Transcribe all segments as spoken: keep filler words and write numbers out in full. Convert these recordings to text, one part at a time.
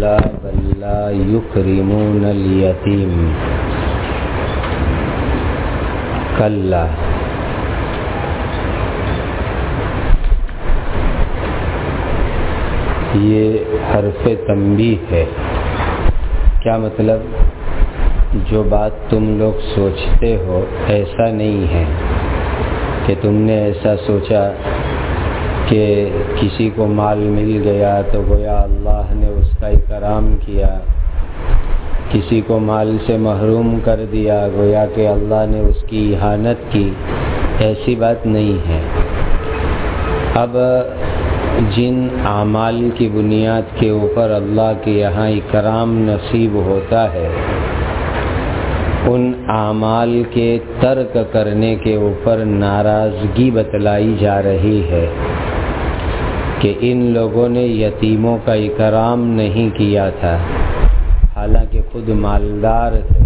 كلا بل لا يكرمون اليتيم کلا یہ حرف تنبیہ ہے. کیا مطلب؟ جو بات تم لوگ سوچتے ہو ایسا نہیں ہے کہ تم نے ایسا سوچا کہ کسی کو مال مل گیا تو گویا اللہ نے اس کا اکرام کیا، کسی کو مال سے محروم کر دیا گویا کہ اللہ نے اس کی اہانت کی. ایسی بات نہیں ہے. اب جن اعمال کی بنیاد کے اوپر اللہ کے یہاں اکرام نصیب ہوتا ہے، ان اعمال کے ترک کرنے کے اوپر ناراضگی بتلائی جا رہی ہے کہ ان لوگوں نے یتیموں کا اکرام نہیں کیا تھا، حالانکہ خود مالدار تھے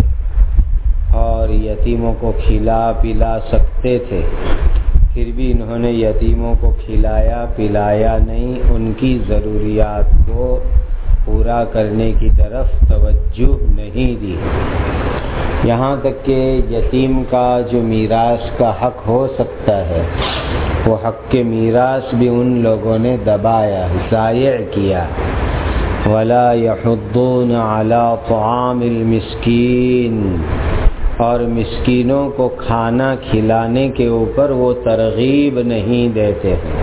اور یتیموں کو کھلا پلا سکتے تھے، پھر بھی انہوں نے یتیموں کو کھلایا پلایا نہیں، ان کی ضروریات کو پورا کرنے کی طرف توجہ نہیں دی. یہاں تک کہ یتیم کا جو میراث کا حق ہو سکتا ہے، وہ حق کے میراث بھی ان لوگوں نے دبایا، ضائع کیا. وَلَا يَحُضُّونَ عَلَىٰ طَعَامِ الْمِسْكِينِ، اور مسکینوں کو کھانا کھلانے کے اوپر وہ ترغیب نہیں دیتے ہیں.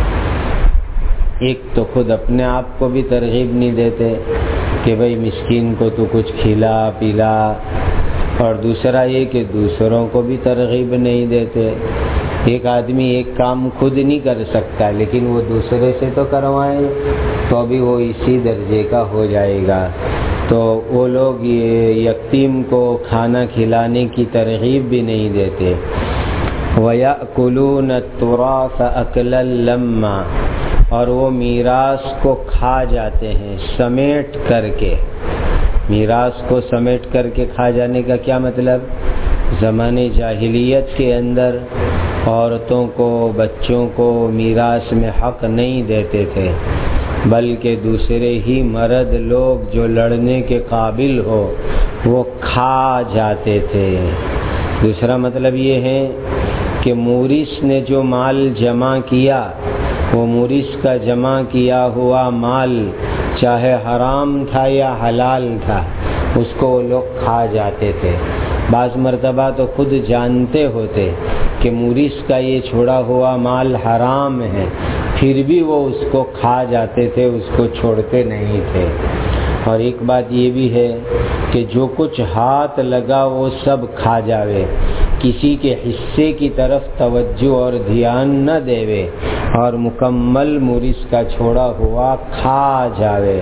ایک تو خود اپنے آپ کو بھی ترغیب نہیں دیتے کہ بھئی مسکین کو تو کچھ کھلا پلا، اور دوسرا یہ کہ دوسروں کو بھی ترغیب نہیں دیتے. ایک آدمی ایک کام خود نہیں کر سکتا لیکن وہ دوسرے سے تو کروائے تو ابھی وہ اسی درجے کا ہو جائے گا. تو وہ لوگ یہ یتیم کو کھانا کھلانے کی ترغیب بھی نہیں دیتے. وَيَأْكُلُونَ التُّرَاثَ أَكْلًا لَمًّا، اور وہ میراث کو کھا جاتے ہیں سمیٹ کر کے. میراث کو سمیٹ کر کے کھا جانے کا کیا مطلب؟ زمانے جاہلیت کے اندر عورتوں کو بچوں کو میراث میں حق نہیں دیتے تھے، بلکہ دوسرے ہی مرد لوگ جو لڑنے کے قابل ہو وہ کھا جاتے تھے. دوسرا مطلب یہ ہے کہ مورث نے جو مال جمع کیا، وہ مورث کا جمع کیا ہوا مال چاہے حرام تھا یا حلال تھا، اس کو وہ لوگ کھا جاتے تھے. بعض مرتبہ تو خود جانتے ہوتے کہ مورث کا یہ چھوڑا ہوا مال حرام ہے، پھر بھی وہ اس کو کھا جاتے تھے، اس کو چھوڑتے نہیں تھے. اور ایک بات یہ بھی ہے کہ جو کچھ ہاتھ لگا وہ سب کھا جاوے، کسی کے حصے کی طرف توجہ اور دھیان نہ دیوے، اور مکمل مورث کا چھوڑا ہوا کھا جاوے.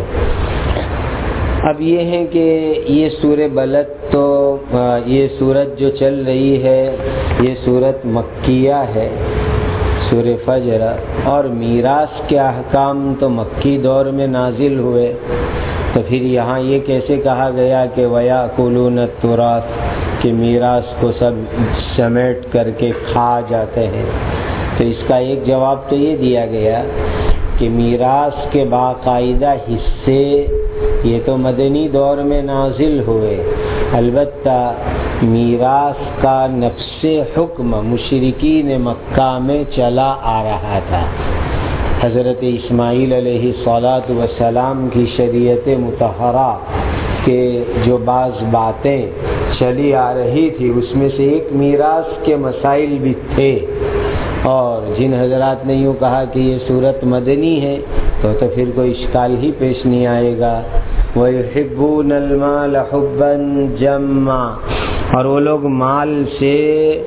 اب یہ ہے کہ یہ سورہ بلد تو یہ سورت جو چل رہی ہے یہ سورت مکیہ ہے، سورہ فجر، اور میراث کے احکام تو مکی دور میں نازل ہوئے. تو پھر یہاں یہ کیسے کہا گیا کہ وَيَأْكُلُونَ التُّرَاثَ، کہ میراث کو سب سمیٹ کر کے کھا جاتے ہیں؟ تو اس کا ایک جواب تو یہ دیا گیا کہ میراث کے باقاعدہ حصے یہ تو مدنی دور میں نازل ہوئے، البتہ میراث کا نفس حکم مشرکین مکہ میں چلا آ رہا تھا. حضرت اسماعیل علیہ الصلاۃ والسلام کی شریعت مطہرہ کے جو بعض باتیں چلی آ رہی تھی اس میں سے ایک میراث کے مسائل بھی تھے. اور جن حضرات نے یوں کہا کہ یہ صورت مدنی ہے تو تو پھر کوئی اشکال ہی پیش نہیں آئے گا. وَيُحِبُّونَ الْمَالَ حُبًّا جَمًّا، اور وہ لوگ مال سے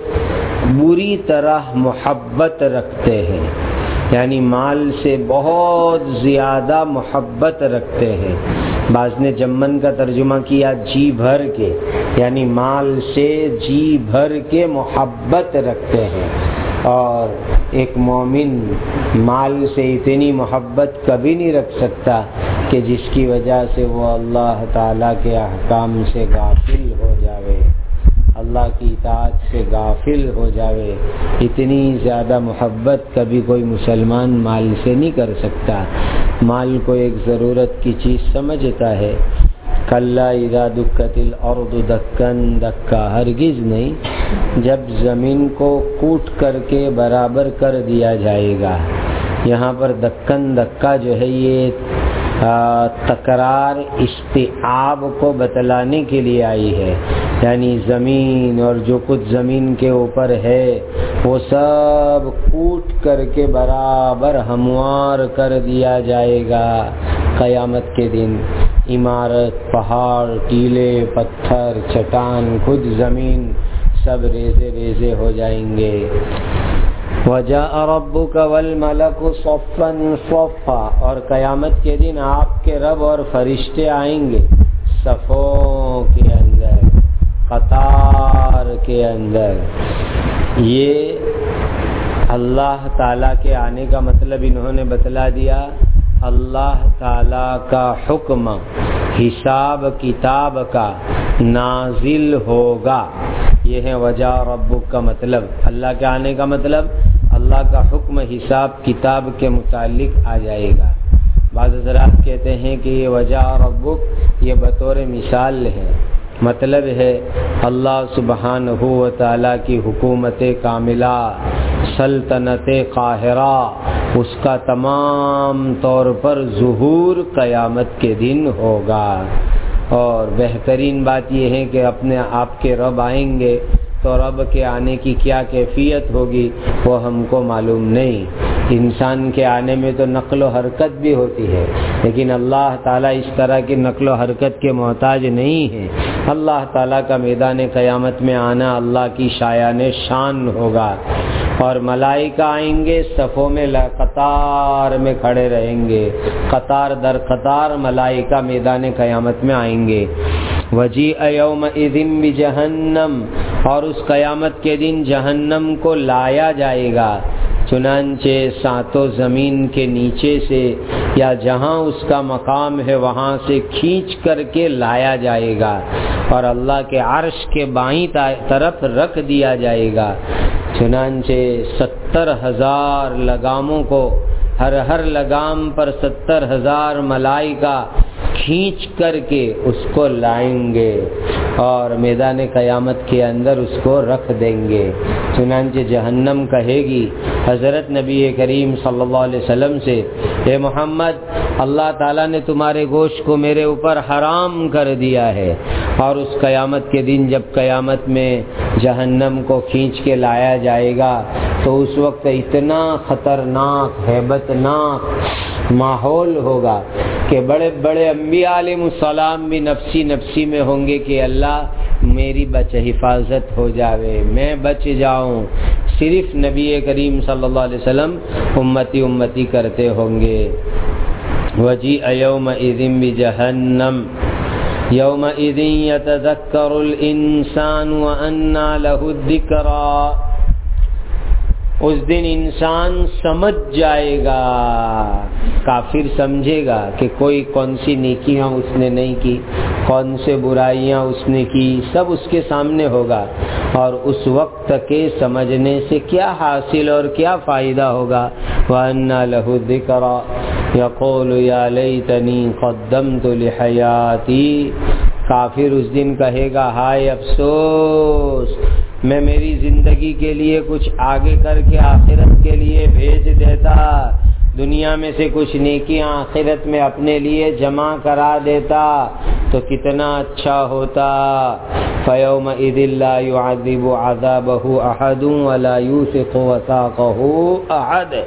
بری طرح محبت رکھتے ہیں، یعنی مال سے بہت زیادہ محبت رکھتے ہیں. بعض نے جمن کا ترجمہ کیا جی بھر کے، یعنی مال سے جی بھر کے محبت رکھتے ہیں. اور ایک مومن مال سے اتنی محبت کبھی نہیں رکھ سکتا کہ جس کی وجہ سے وہ اللہ تعالیٰ کے احکام سے غافل ہو جاوے، اللہ کی اطاعت سے غافل ہو جاوے. اتنی زیادہ محبت کبھی کوئی مسلمان مال سے نہیں کر سکتا. مال کو ایک ضرورت کی چیز سمجھتا ہے. کلا اذا دکت الارض دکن دکا، ہرگز نہیں جب زمین کو کوٹ کر کے برابر کر دیا جائے گا. یہاں پر دکن دکا جو ہے یہ تکرار استیعاب کو بتلانے کے لیے آئی ہے، یعنی زمین اور جو کچھ زمین کے اوپر ہے وہ سب کوٹ کر کے برابر ہموار کر دیا جائے گا قیامت کے دن. عمارت، پہاڑ، ٹیلے، پتھر، چٹان، خود زمین سب ریزے ریزے ہو جائیں گے. وَجَاءَ رَبُّكَ وَالْمَلَكُ صَفًّا صَفًّا، اور قیامت کے دن آپ کے رب اور فرشتے آئیں گے صفوں کے اندر، قطار کے اندر. یہ اللہ تعالیٰ کے آنے کا مطلب انہوں نے بتلا دیا. اللہ تعالیٰ کا حکم حساب کتاب کا نازل ہوگا، یہ ہے وجا ربک کا مطلب. اللہ کے آنے کا مطلب اللہ کا حکم حساب کتاب کے متعلق آ جائے گا. بعض حضرات کہتے ہیں کہ یہ وجا ربک یہ بطور مثال ہے، مطلب ہے اللہ سبحانہ و تعالیٰ کی حکومت کاملہ، سلطنت قاہرہ، اس کا تمام طور پر ظہور قیامت کے دن ہوگا. اور بہترین بات یہ ہے کہ اپنے آپ کے رب آئیں گے تو رب کے آنے کی کیا کیفیت ہوگی وہ ہم کو معلوم نہیں. انسان کے آنے میں تو نقل و حرکت بھی ہوتی ہے، لیکن اللہ تعالیٰ اس طرح کی نقل و حرکت کے محتاج نہیں ہے. اللہ تعالیٰ کا میدان قیامت میں آنا اللہ کی شایان شان ہوگا. اور ملائکہ آئیں گے صفوں میں قطار میں کھڑے رہیں گے، قطار در قطار ملائکہ میدان قیامت میں آئیں گے. وجیء یومئذ بجہنم، اور اس قیامت کے دن جہنم کو لایا جائے گا، چنانچہ ساتوں زمین کے نیچے سے یا جہاں اس کا مقام ہے وہاں سے کھینچ کر کے لایا جائے گا اور اللہ کے عرش کے بائیں طرف رکھ دیا جائے گا. چنانچہ ستر ہزار لگاموں کو، ہر ہر لگام پر ستر ہزار ملائکہ کھینچ کر کے اس کو لائیں گے اور میدان قیامت کے اندر اس کو رکھ دیں گے. چنانچہ جہنم کہے گی حضرت نبی کریم صلی اللہ علیہ وسلم سے، اے محمد، اللہ تعالیٰ نے تمہارے گوشت کو میرے اوپر حرام کر دیا ہے. اور اس قیامت کے دن جب قیامت میں جہنم کو کھینچ کے لایا جائے گا تو اس وقت اتنا خطرناک ہیبت ناک ماحول ہوگا کہ بڑے بڑے انبیاء علیہ السلام بھی نفسی نفسی میں ہوں گے کہ اللہ میری بچ حفاظت ہو جاوے، میں بچ جاؤں. صرف نبی کریم صلی اللہ علیہ وسلم امتی امتی کرتے ہوں گے. وجیء یومئذ بجہنم یومئذ یتذکر الانسان وانى له الذکریٰ، اس دن انسان سمجھ جائے گا، کافر سمجھے گا کہ کوئی کون سی نیکیاں اس نے نہیں کی، کون سے برائیاں اس نے کی، سب اس کے سامنے ہوگا. اور اس وقت کے سمجھنے سے کیا حاصل اور کیا فائدہ ہوگا. وَأَنَّى لَهُ الذِّكْرَىٰ يَقُولُ يَا لَيْتَنِي قَدَّمْتُ لِحَيَاتِي، کافر اس دن کہے گا ہائے افسوس، میں میری زندگی کے لیے کچھ آگے کر کے آخرت کے لیے بھیج دیتا، دنیا میں سے کچھ نیکیاں آخرت میں اپنے لیے جمع کرا دیتا تو کتنا اچھا ہوتا. فَيَوْمَئِذٍ لَا يُعَذِّبُ عَذَابَهُ أَحَدٌ وَلَا يُوثِقُ وَثَاقَهُ أَحَدٌ.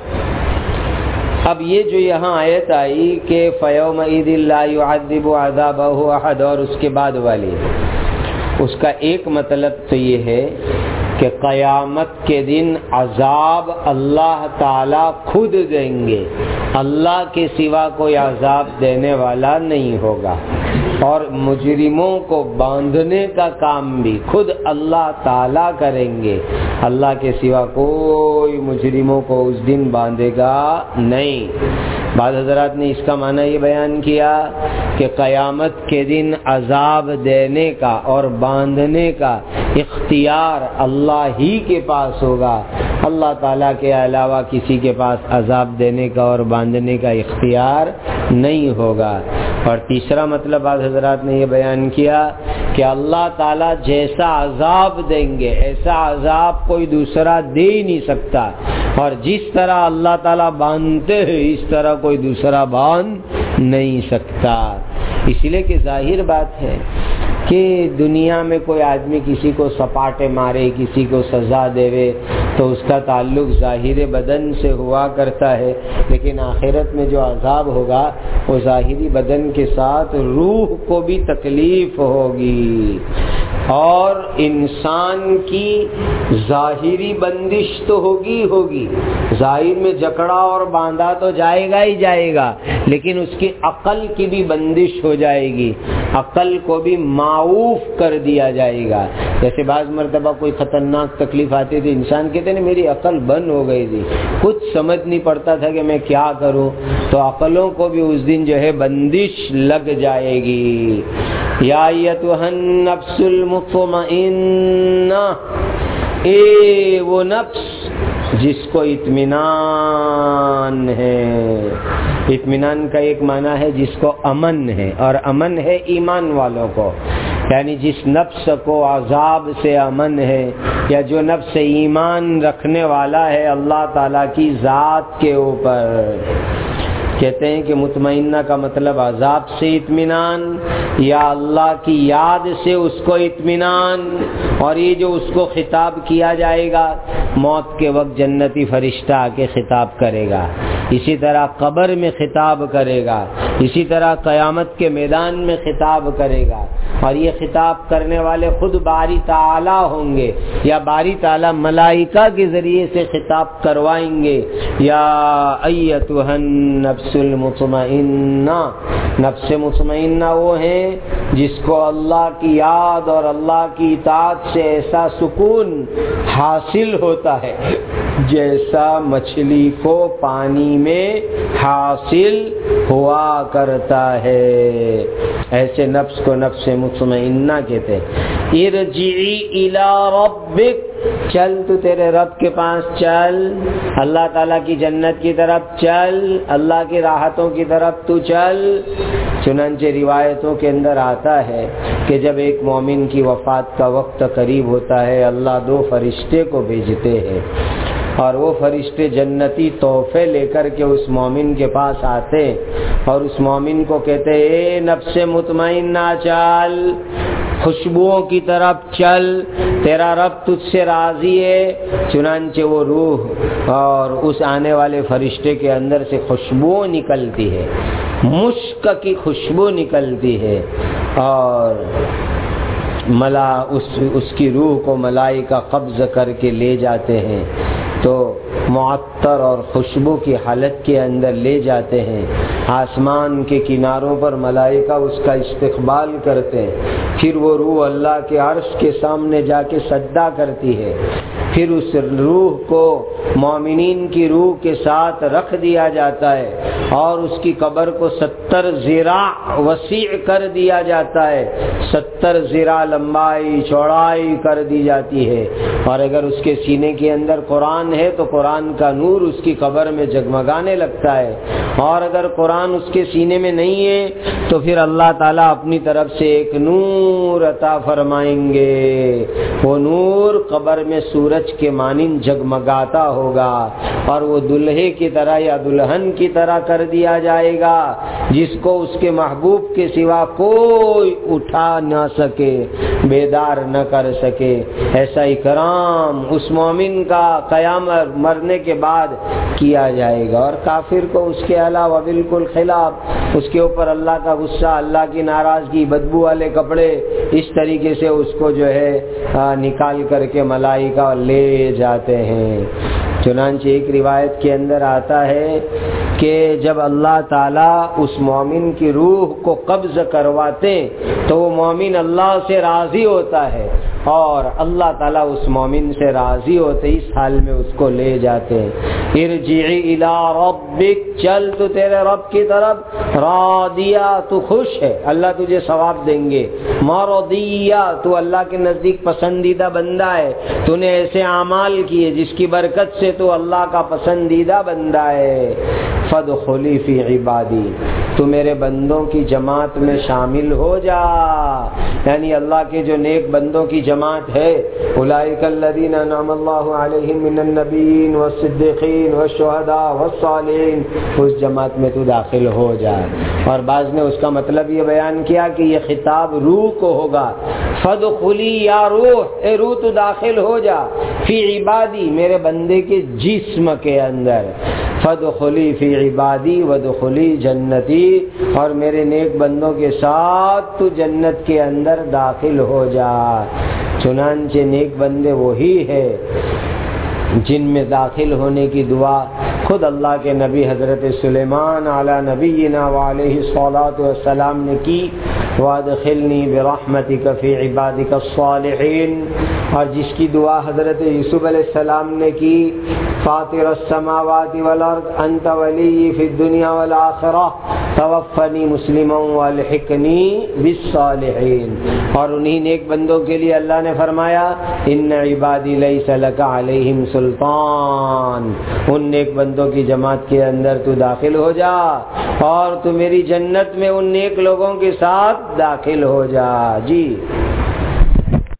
اب یہ جو یہاں آیت آئی کہ فَيَوْمَئِذٍ لَا يُعَذِّبُ عَذَابَهُ أَحَدٌ اور اس کے بعد والی، اس کا ایک مطلب تو یہ ہے کہ قیامت کے دن عذاب اللہ تعالی خود دیں گے، اللہ کے سوا کوئی عذاب دینے والا نہیں ہوگا. اور مجرموں کو باندھنے کا کام بھی خود اللہ تعالی کریں گے، اللہ کے سوا کوئی مجرموں کو اس دن باندھے گا نہیں. بعض حضرات نے اس کا معنی یہ بیان کیا کہ قیامت کے دن عذاب دینے کا اور باندھنے کا اختیار اللہ ہی کے پاس ہوگا، اللہ تعالیٰ کے علاوہ کسی کے پاس عذاب دینے کا اور باندھنے کا اختیار نہیں ہوگا۔ اور تیسرا مطلب بعض حضرات نے یہ بیان کیا کہ اللہ تعالیٰ جیسا عذاب دیں گے ایسا عذاب کوئی دوسرا دے ہی نہیں سکتا، اور جس طرح اللہ تعالیٰ باندھتے ہیں اس طرح کوئی دوسرا باندھ نہیں سکتا۔ اس لیے کہ ظاہر بات ہے کہ دنیا میں کوئی آدمی کسی کو سپاٹے مارے، کسی کو سزا دے تو اس کا تعلق ظاہر بدن سے ہوا کرتا ہے، لیکن آخرت میں جو عذاب ہوگا وہ ظاہری بدن کے ساتھ روح کو بھی تکلیف ہوگی، اور انسان کی ظاہری بندش تو ہوگی ہوگی، ظاہر میں جکڑا اور باندھا تو جائے گا ہی جائے گا، لیکن اس کی عقل کی بھی بندش ہو جائے گی، عقل کو بھی معوف کر دیا جائے گا۔ جیسے بعض مرتبہ کوئی خطرناک تکلیف آتی تھی، انسان کہتے ہیں میری عقل بند ہو گئی تھی، کچھ سمجھ نہیں پڑتا تھا کہ میں کیا کروں، تو عقلوں کو بھی اس دن جو ہے بندش لگ جائے گی۔ یا ایتھا النفس المطمئنہ، اے وہ نفس جس کو اطمینان ہے۔ اطمینان کا ایک معنی ہے جس کو امن ہے، اور امن ہے ایمان والوں کو، یعنی جس نفس کو عذاب سے امن ہے، یا جو نفس ایمان رکھنے والا ہے اللہ تعالیٰ کی ذات کے اوپر۔ کہتے ہیں کہ مطمئنہ کا مطلب عذاب سے اطمینان یا اللہ کی یاد سے اس کو اطمینان، اور یہ جو اس کو خطاب کیا جائے گا موت کے وقت جنتی فرشتہ آ کے خطاب کرے گا، اسی طرح قبر میں خطاب کرے گا، اسی طرح قیامت کے میدان میں خطاب کرے گا، اور یہ خطاب کرنے والے خود باری تعالیٰ ہوں گے یا باری تعالیٰ ملائکہ کے ذریعے سے خطاب کروائیں گے۔ یا ایتھا النفس المطمئنہ، نفس مطمئنہ وہ ہیں جس کو اللہ کی یاد اور اللہ کی اطاعت سے ایسا سکون حاصل ہوتا ہے جیسا مچھلی کو پانی میں حاصل ہوا کرتا ہے، ایسے نفس کو نفس مطمئنہ کہتے ہیں۔ ارجعی الی ربک، چل تو تیرے رب کے پاس چل، اللہ تعالیٰ کی جنت کی طرف چل، اللہ کی راحتوں کی طرف تو چل۔ چنانچہ روایتوں کے اندر آتا ہے کہ جب ایک مومن کی وفات کا وقت قریب ہوتا ہے اللہ دو فرشتے کو بھیجتے ہیں، اور وہ فرشتے جنتی تحفے لے کر کے اس مومن کے پاس آتے اور اس مومن کو کہتے اے نفس مطمئنہ چل، خوشبوؤں کی طرف چل، تیرا رب تجھ سے راضی ہے۔ چنانچہ وہ روح اور اس آنے والے فرشتے کے اندر سے خوشبو نکلتی ہے، مشک کی خوشبو نکلتی ہے، اور ملا اس اس کی روح کو ملائکہ قبض کر کے لے جاتے ہیں، تو معطر اور خوشبو کی حالت کے اندر لے جاتے ہیں۔ آسمان کے کناروں پر ملائکہ اس کا استقبال کرتے ہیں، پھر وہ روح اللہ کے عرش کے سامنے جا کے سجدہ کرتی ہے، پھر اس روح کو مومنین کی روح کے ساتھ رکھ دیا جاتا ہے، اور اس کی قبر کو ستر ذراع وسیع کر دیا جاتا ہے، ستر ذراع لمبائی چوڑائی کر دی جاتی ہے، اور اگر اس کے سینے کے اندر قرآن ہے تو قرآن کا نور اس کی قبر میں جگمگانے لگتا ہے، اور اگر قرآن اس کے سینے میں نہیں ہے تو پھر اللہ تعالیٰ اپنی طرف سے ایک نور عطا فرمائیں گے، وہ نور قبر میں سورج کے مانند جگمگاتا ہوگا، اور وہ دلہے کی طرح یا دلہن کی طرح کر دیا جائے گا جس کو اس کے محبوب کے سوا کوئی اٹھا نہ سکے، بیدار نہ کر سکے۔ ایسا اکرام اس مومن کا قیامت مرنے کے بعد کیا جائے گا، اور کافر کو اس کے علاوہ بالکل خلاف، اس کے اوپر اللہ کا غصہ، اللہ کی ناراضگی، بدبو والے کپڑے، اس طریقے سے اس کو جو ہے نکال کر کے ملائکہ لے جاتے ہیں۔ چنانچہ ایک روایت کے اندر آتا ہے کہ جب اللہ تعالیٰ اس مومن کی روح کو قبض کرواتے تو وہ مومن اللہ سے راضی ہوتا ہے اور اللہ تعالیٰ اس مومن سے راضی ہوتے اس حال میں اس کو لے جاتے ہیں. ارجعی الی ربک، چل تو تیرے رب کی طرف، راضیہ تو خوش ہے، اللہ تجھے ثواب دیں گے، مرضیہ تو اللہ کے نزدیک پسندیدہ بندہ ہے، تو نے ایسے اعمال کیے جس کی برکت سے تو اللہ کا پسندیدہ بندہ ہے. فادخلی فی عبادی، تو میرے بندوں کی جماعت میں شامل ہو جا. یعنی اللہ کے جو نیک بندوں کی جماعت ہے، اولئک الذین انعم اللہ علیہم من النبیین والصدیقین والشہداء والصالحین، اس جماعت میں تو داخل ہو جا. اور بعض نے اس کا مطلب یہ بیان کیا کہ یہ خطاب روح کو ہوگا. فادخلی یا روح، اے روح تو داخل ہو جا، فی عبادی، میرے بندے کے جسم کے اندر. فادخلی فی عبادی وادخلی جنتی، اور میرے نیک بندوں کے ساتھ تو جنت کے اندر داخل ہو جا. چنانچہ نیک بندے وہی ہے جن میں داخل ہونے کی دعا خود اللہ کے نبی حضرت سلیمان علی نبینا وعلیہ الصلاۃ والسلام نے کی. وادخلنی برحمتک فی عبادک الصالحین، اور جس کی دعا حضرت یوسف علیہ السلام نے کی، فاطر السماوات والارض انت ولی فی الدنیا والآخرہ توفنی مسلما والحقنی بالصالحین. اور انہی نیک بندوں کے لیے اللہ نے فرمایا ان عبادی لیس لک علیہم سلطان، ان نیک بندوں کی جماعت کے اندر تو داخل ہو جا اور تو میری جنت میں ان نیک لوگوں کے ساتھ داخل ہو جا. جی